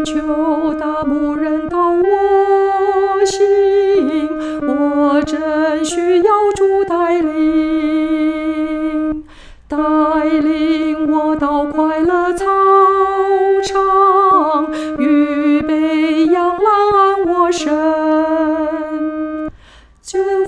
求大牧人到我心，我真需要主带领，带领我到快乐草场，预备养狼安我身。